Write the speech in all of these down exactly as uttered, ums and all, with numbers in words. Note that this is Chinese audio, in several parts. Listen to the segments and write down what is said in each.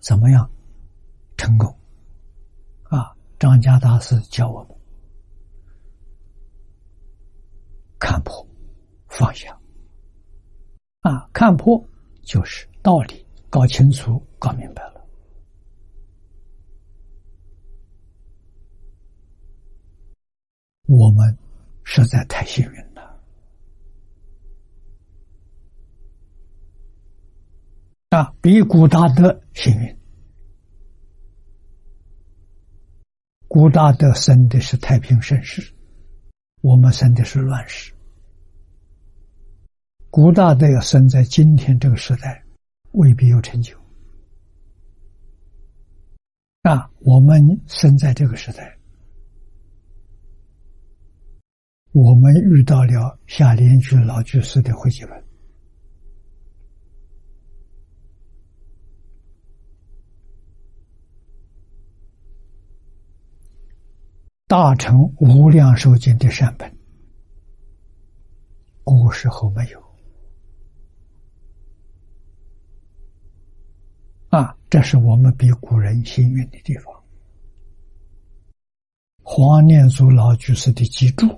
怎么样成功？啊，张家大师教我们看破放下。啊，看破就是道理搞清楚、搞明白了。我们实在太幸运了。啊，比古大德幸运。古大德生的是太平盛世，我们生的是乱世。古大德要生在今天这个时代，未必有成就。啊，我们生在这个时代，我们遇到了夏莲居老居士的汇集本，大乘无量寿经的善本，古时候没有。啊，这是我们比古人幸运的地方。黄念祖老居士的脊柱，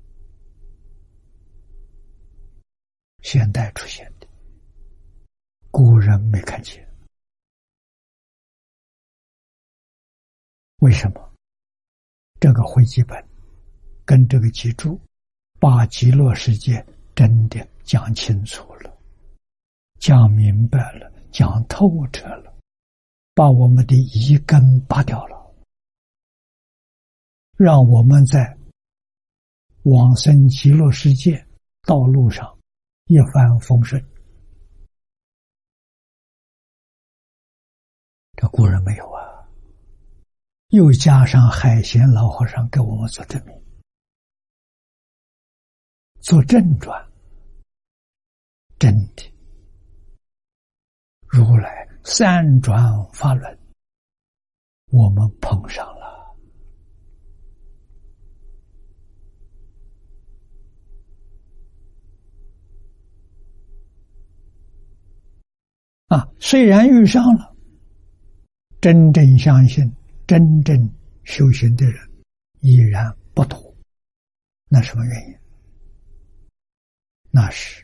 现代出现的，古人没看见。为什么？这个汇集本跟这个脊柱把极乐世界真的讲清楚了，讲明白了，讲透彻了，把我们的疑根拔掉了，让我们在往生极乐世界道路上一帆风顺。这古人没有啊。又加上海贤老和尚给我们做证明，做正传，真的如来三转法轮，我们碰上了。啊，虽然遇上了，真正相信真正修行的人依然不多。那什么原因？那是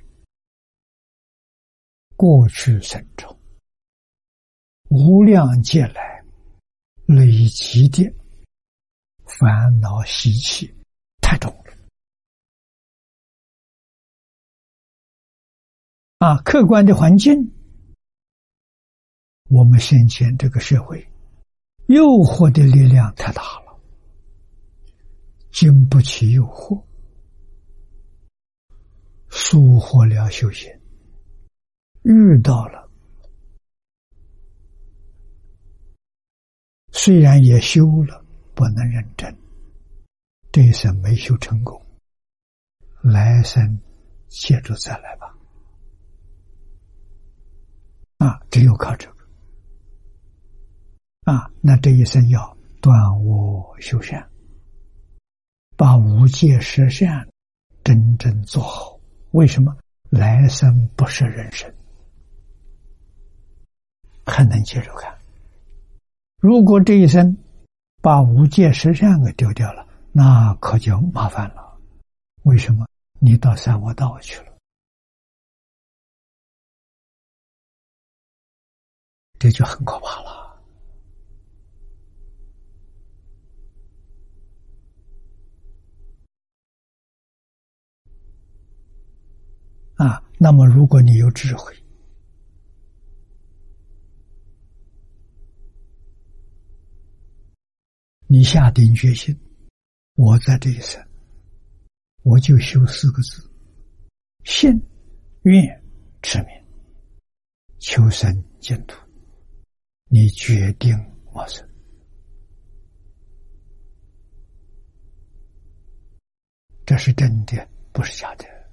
过去生中无量劫来累积的烦恼习气太重了。啊，客观的环境，我们现前这个社会诱惑的力量太大了，经不起诱惑，疏忽了修行，遇到了虽然也修了，不能认真，这一生没修成功，来生接着再来吧。啊，只有靠这个。啊，那这一生要断恶修善，把五戒十善真正做好。为什么？来生不是人生，还能接着看。如果这一生把五戒十善给丢掉了，那可就麻烦了。为什么？你到三恶道去了，这就很可怕了。啊，那么如果你有智慧，你下定决心，我在这一生我就修四个字：信、愿、持名，求生净土。你决定往生，这是真的，不是假的。